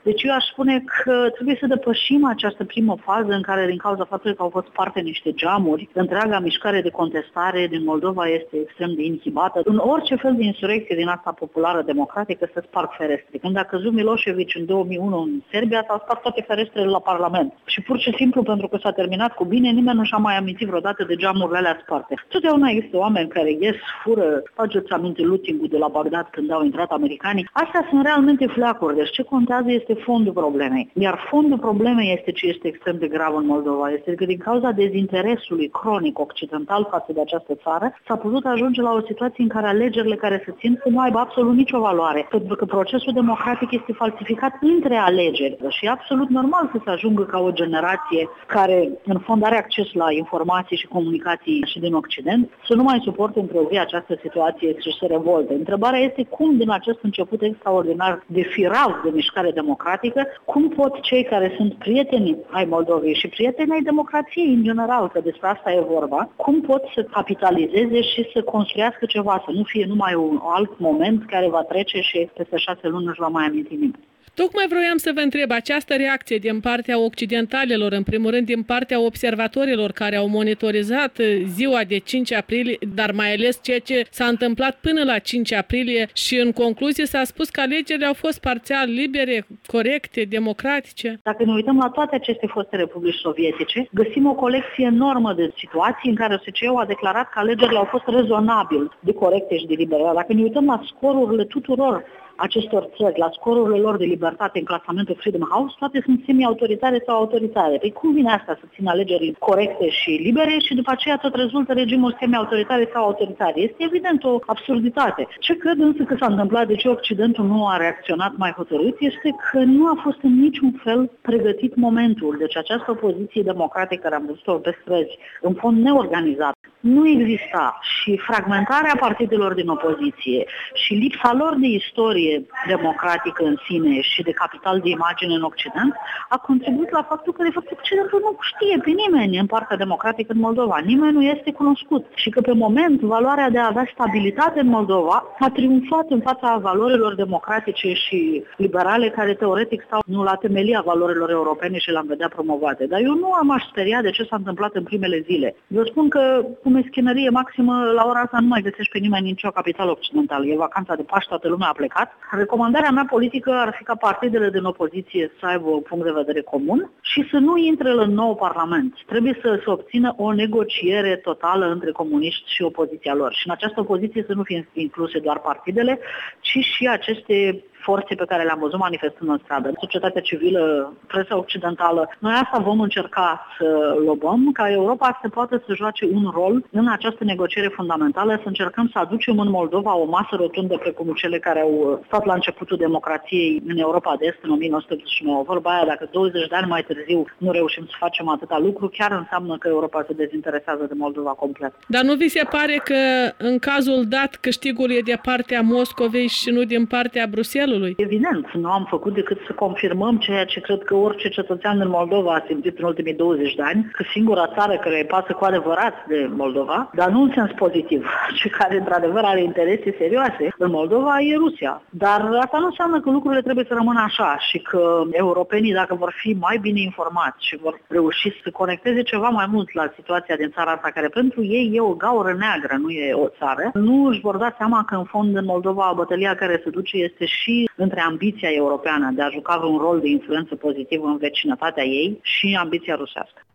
Deci eu aș spune că trebuie să depășim această primă fază în care, din cauza faptului că au fost sparte niște geamuri, întreaga mișcare de contestare din Moldova este extrem de inhibată. În orice fel de insurecție din asta populară democratică se sparg ferestre. Când a căzut Milosevic în 2001 în Serbia, s-au spart toate ferestrele la Parlament. Și pur și simplu, pentru că s-a terminat cu bine, nimeni nu și-a mai amintit vreodată de geamurile alea sparte. Totdeauna există oameni care ies, fură, faceți aminte looting-ul de la Bagdad când au intrat americanii. Astea sunt realmente fleacuri. Deci ce contează este fondul problemei. Iar fondul problemei este ce este extrem de grav în Moldova. Este că din cauza dezinteresului cronic occidental față de această țară, s-a putut ajunge la o situație în care alegerile care se țin să nu aibă absolut nicio valoare. Pentru că procesul democratic este falsificat între alegeri. Și e absolut normal să se ajungă ca o generație care în fond are acces la informații și comunicații și din Occident să nu mai suporte într-o zi această situație și să revolte. Întrebarea este cum din acest început extraordinar de firav de mișcare democratică, cum pot cei care sunt prieteni ai Moldovei și prieteni ai democrației în general, că despre asta e vorba, cum pot să capitalizeze și să construiască ceva, să nu fie numai un alt moment care va trece și peste 6 luni nu-și va mai aminti nimeni. Tocmai vroiam să vă întreb, această reacție din partea occidentalilor, în primul rând din partea observatorilor care au monitorizat ziua de 5 aprilie, dar mai ales ceea ce s-a întâmplat până la 5 aprilie și în concluzie s-a spus că alegerile au fost parțial libere, corecte, democratice. Dacă ne uităm la toate aceste foste republici sovietice, găsim o colecție enormă de situații în care OSCE-ul a declarat că alegerile au fost rezonabil de corecte și de libere. Dacă ne uităm la scorurile tuturor acestor țări, la scorurile lor de libertate în clasamentul Freedom House, toate sunt semi-autoritare sau autoritare. Păi cum vine asta să țină alegeri corecte și libere și după aceea tot rezultă regimuri semi-autoritare sau autoritare? Este evident o absurditate. Ce cred însă că s-a întâmplat, de ce Occidentul nu a reacționat mai hotărât, este că nu a fost în niciun fel pregătit momentul. Deci această opoziție democratică care am văzut-o pe străzi, în fond neorganizată, nu exista și fragmentarea partidelor din opoziție și lipsa lor de istorie democratică în sine și de capital de imagine în Occident a contribuit la faptul că de fapt Occidentul nu știe pe nimeni în partea democratică în Moldova. Nimeni nu este cunoscut și că pe moment valoarea de a avea stabilitate în Moldova a triumfat în fața valorilor democratice și liberale care teoretic stau nu la temelia valorilor europene și le-am vedea promovate. Dar eu nu m-aș speria de ce s-a întâmplat în primele zile. Eu spun că cu meschinărie maximă, la ora asta nu mai găsești pe nimeni nicio capitală occidentală. E vacanța de Paști, toată lumea a plecat. Recomandarea mea politică ar fi ca partidele din opoziție să aibă un punct de vedere comun și să nu intre în nou parlament. Trebuie să se obțină o negociere totală între comuniști și opoziția lor. Și în această opoziție să nu fie incluse doar partidele, ci și aceste forțe pe care le-am văzut manifestând în stradă. Societatea civilă, presa occidentală. Noi asta vom încerca să lobăm, ca Europa să poată să joace un rol în această negociere fundamentală, să încercăm să aducem în Moldova o masă rotundă precum cele care au stat la începutul democrației în Europa de Est în 1989. Vorba aia, dacă 20 de ani mai târziu nu reușim să facem atâta lucru, chiar înseamnă că Europa se dezinteresează de Moldova complet. Dar nu vi se pare că în cazul dat câștigul e de partea Moscovei și nu din partea Bruxelles? Evident, nu am făcut decât să confirmăm ceea ce cred că orice cetățean în Moldova a simțit în ultimii 20 de ani, că singura țară care îi pasă cu adevărat de Moldova, dar nu în sens pozitiv, ci care într-adevăr are interese serioase în Moldova, e Rusia. Dar asta nu înseamnă că lucrurile trebuie să rămână așa și că europenii, dacă vor fi mai bine informați și vor reuși să conecteze ceva mai mult la situația din țara asta, care pentru ei e o gaură neagră, nu e o țară, nu își vor da seama că în fond în Moldova bătălia care se duce este și între ambiția europeană de a juca un rol de influență pozitivă în vecinătatea ei și ambiția rusească.